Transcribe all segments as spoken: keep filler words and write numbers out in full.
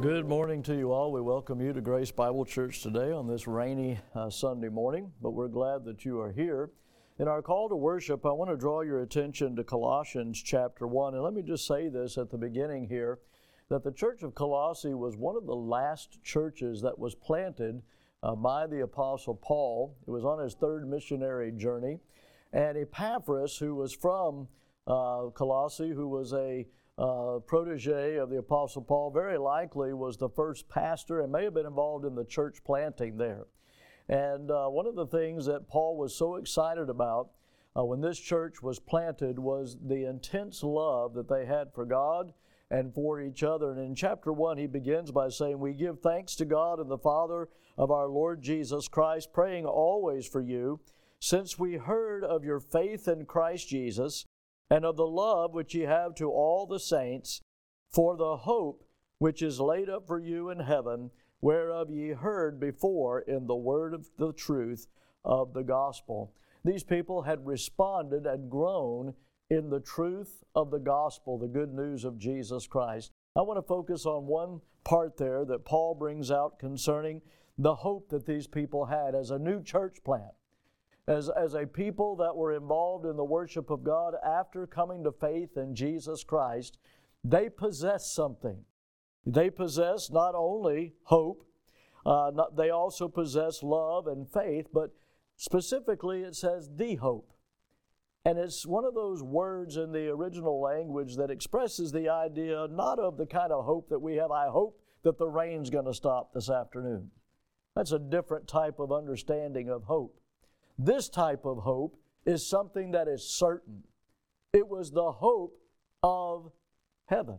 Good morning to you all. We welcome you to Grace Bible Church today on this rainy uh, Sunday morning, but we're glad that you are here. In our call to worship, I want to draw your attention to Colossians chapter one. And let me just say this at the beginning here, that the church of Colossae was one of the last churches that was planted uh, by the Apostle Paul. It was on his third missionary journey. And Epaphras, who was from uh, Colossae, who was a Uh, protege of the Apostle Paul, very likely was the first pastor and may have been involved in the church planting there. And uh, one of the things that Paul was so excited about uh, when this church was planted was the intense love that they had for God and for each other. And in chapter one, he begins by saying, "We give thanks to God and the Father of our Lord Jesus Christ, praying always for you, since we heard of your faith in Christ Jesus, and of the love which ye have to all the saints, for the hope which is laid up for you in heaven, whereof ye heard before in the word of the truth of the gospel." These people had responded and grown in the truth of the gospel, the good news of Jesus Christ. I want to focus on one part there that Paul brings out concerning the hope that these people had as a new church plant. As, as a people that were involved in the worship of God after coming to faith in Jesus Christ, they possessed something. They possess not only hope, uh, not, they also possess love and faith, but specifically it says the hope. And it's one of those words in the original language that expresses the idea not of the kind of hope that we have, I hope that the rain's going to stop this afternoon. That's a different type of understanding of hope. This type of hope is something that is certain. It was the hope of heaven.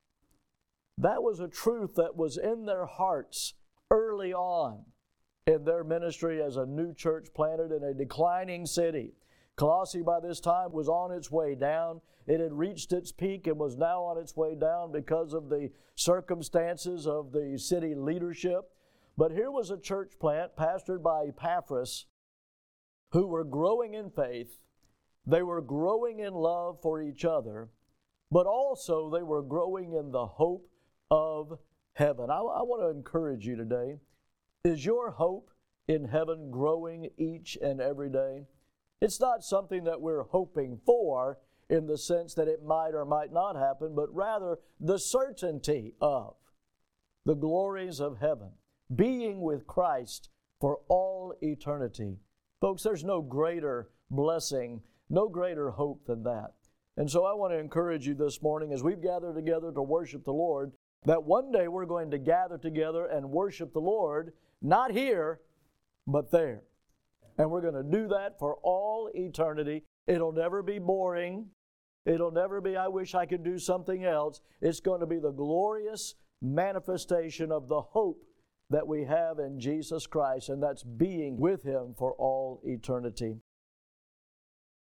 That was a truth that was in their hearts early on in their ministry as a new church planted in a declining city. Colossae by this time was on its way down. It had reached its peak and was now on its way down because of the circumstances of the city leadership. But here was a church plant pastored by Epaphras, who were growing in faith, they were growing in love for each other, but also they were growing in the hope of heaven. I, I want to encourage you today. Is your hope in heaven growing each and every day? It's not something that we're hoping for in the sense that it might or might not happen, but rather the certainty of the glories of heaven, being with Christ for all eternity. Folks, there's no greater blessing, no greater hope than that. And so I want to encourage you this morning as we've gathered together to worship the Lord, that one day we're going to gather together and worship the Lord, not here, but there. And we're going to do that for all eternity. It'll never be boring. It'll never be, I wish I could do something else. It's going to be the glorious manifestation of the hope that we have in Jesus Christ, and that's being with Him for all eternity.